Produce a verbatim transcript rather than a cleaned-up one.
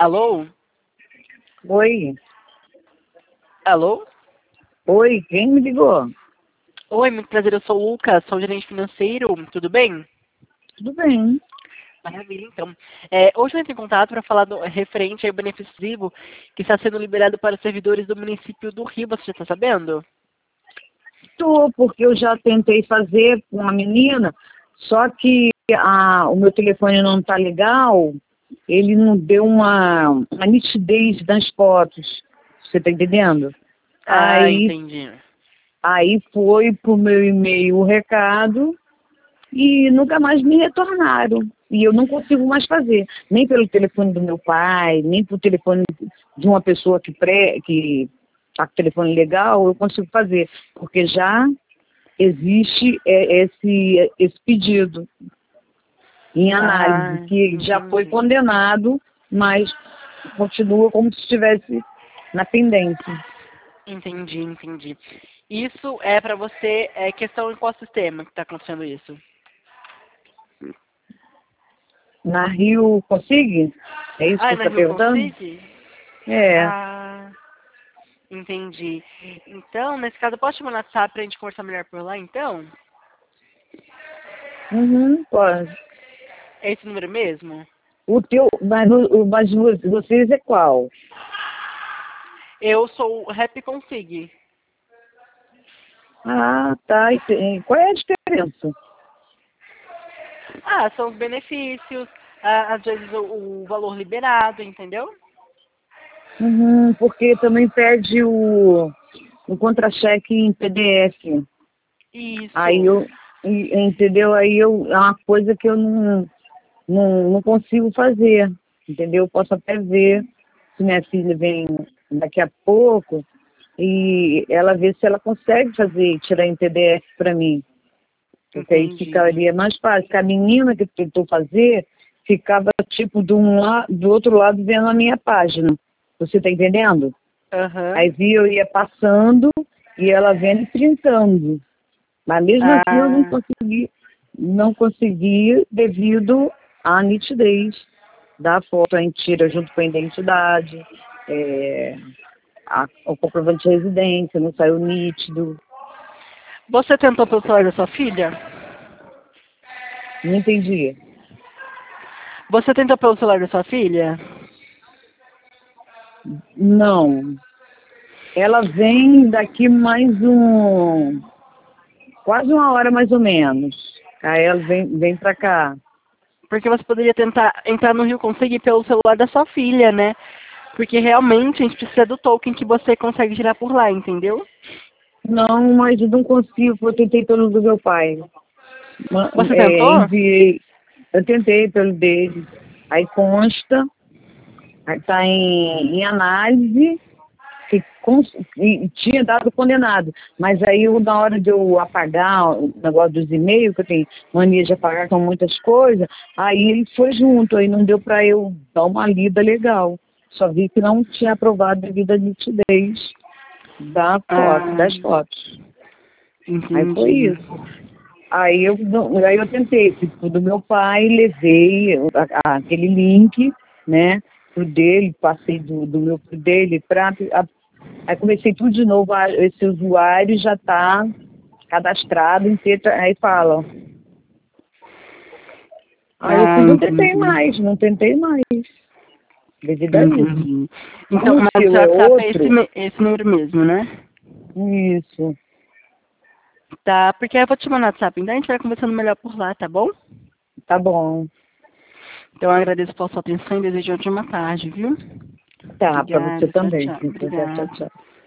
Alô? Oi. Alô? Oi, quem me ligou? Oi, muito prazer, eu sou o Lucas, sou gerente financeiro, tudo bem? Tudo bem. Maravilha, então. É, hoje eu entro em contato para falar do referente ao benefício exclusivo que está sendo liberado para os servidores do município do Rio, você já está sabendo? Tô, porque eu já tentei fazer com uma menina, só que a, o meu telefone não tá legal, ele não deu uma, uma nitidez nas fotos. Você tá entendendo? Ah, Aí, entendi. aí foi pro meu e-mail o recado e nunca mais me retornaram. E eu não consigo mais fazer, nem pelo telefone do meu pai, nem pelo telefone de uma pessoa que pré, que está com o telefone legal, eu consigo fazer, porque já existe é, esse, esse pedido em análise, Ah, que já foi entendi. condenado, mas continua como se estivesse na pendência. Entendi, entendi. Isso é para você, é questão de qual sistema que está acontecendo isso? Na Rio Consigue? É isso Ah, que é você na está Rio perguntando? Consigue? É. Ah, entendi. Então, nesse caso, eu posso te mandar no WhatsApp para a gente conversar melhor por lá, então? Uhum, pode. É esse número mesmo? O teu, mas, o- mas vocês é qual? Eu sou o Rap Config. Ah, tá. E tem- qual é a diferença? Ah, são os benefícios, ah, às vezes o, o valor liberado, entendeu? Uhum, porque também pede o, o contra-cheque em P D F. Aí Isso. eu, e- entendeu? Aí eu, é uma coisa que eu não, não, não consigo fazer, entendeu? Eu posso até ver se minha filha vem daqui a pouco e ela vê se ela consegue fazer, tirar em P D F para mim. Porque aí Entendi. ficaria mais fácil. Porque a menina que tentou fazer ficava tipo do, um la, do outro lado vendo a minha página. Você tá entendendo? Aí Aham. via, eu ia passando e ela vendo e printando. Mas mesmo assim eu não Ah, consegui, não consegui devido à nitidez da foto. A gente tira junto com a identidade, é, a, o comprovante de residência, não saiu nítido. você tentou pelo celular da sua filha? Não entendi. Você tentou pelo celular da sua filha? Não. Ela vem daqui mais um, quase uma hora mais ou menos. Aí ela vem, vem pra cá. Porque você poderia tentar entrar no Rio Conseguir pelo celular da sua filha, né? Porque realmente a gente precisa do token que você consegue tirar por lá, entendeu? Não, mas eu não consigo, eu tentei pelo do meu pai. Ma- Você É, tentou? enviei, eu tentei pelo dele. Aí consta, aí tá em, em análise, que cons- e tinha dado condenado. Mas aí eu, na hora de eu apagar o negócio dos e-mails, que eu tenho mania de apagar com muitas coisas, aí ele foi junto, aí não deu para eu dar uma lida legal. Só vi que não tinha aprovado devido à nitidez da foto, Ah, das fotos. Aí foi entendi. isso. Aí eu, não- aí eu tentei, fui pro do meu pai, levei a- a- aquele link, né, pro dele, passei do, do meu pro dele, pra, a- aí comecei tudo de novo, ah, esse usuário já está cadastrado em teta, aí fala. Aí eu Ah, fui, não tentei entendi. mais, não tentei mais, devido a isso. Entendi. Então, Como o mas o seu seu é WhatsApp é esse, outro, me- esse número mesmo, né? isso, Tá, porque eu vou te mandar no WhatsApp, então a gente vai conversando melhor por lá, tá bom? tá bom. Então eu agradeço pela sua atenção e desejo uma ótima tarde, viu? Tá, para você Obrigada, tchau, também, tchau. Cíntia. Tchau, tchau, Obrigada. tchau.